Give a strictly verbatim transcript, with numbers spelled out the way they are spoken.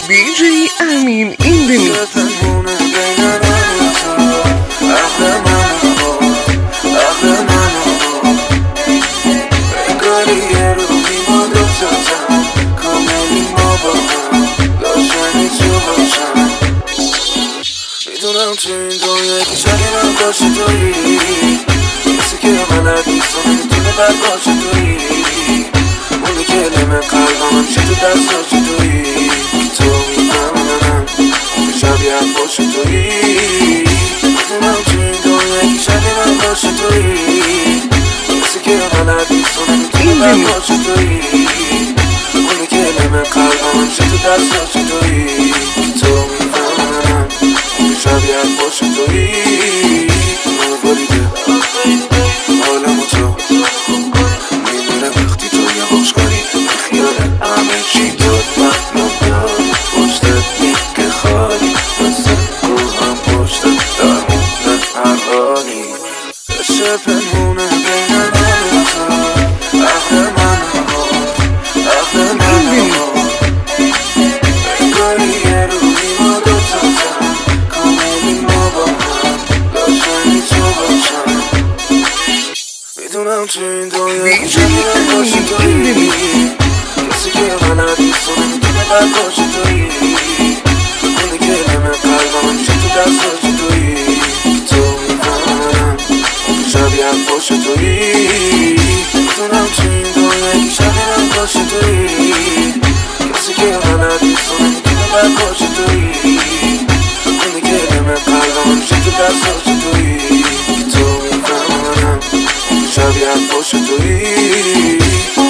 دی جی امین این دمیکس. میدونم تو این دنیا که شدی من باشه تویی، کسی که بلد نیست و نمیتونه بد باشه تویی، اونی که لمه قلبم همیشه تو دستاش تویی، که تو میفهمنم که شبیه باشه تویی. میدونم تو این دنیا که شدی من باشه تویی، کسی که بلد نیست و نمیتونه بد باشه تویی، اونی که لمه قلبم همیشه تو دستاش تویی، که تو میفهمنم شبیه باشه تویی. نوباریده حالمو تو میمیره وقتی تو یه بخش کنی، خیال همه چی داد من داد پشتت میگه خالی، مثل روحم پشتت درمونه هر حالی، عشق پنهونه بین من و تو، عقل من ها عقل من ها، انگاری یه روحی ما دوتا تن کاملی ما با هم لاشنی تو باشم. میدونم تو این دنیا که من باشه تویی، کسی که بلد نیست و نمیتونه بد باشه تویی، اونی که لمه قلبم همیشه تو دستاش تویی، که تو میفهمنم که شبیه باشه تویی. میدونم تو این دنیا که شبیه من باشه تویی، کسی که بلد نیست و نمیتونه بد باشه تویی، اونی که لمه قلبم همیشه تو دستاش تویی، که تو میفهمنم که شبیه باشه تویی.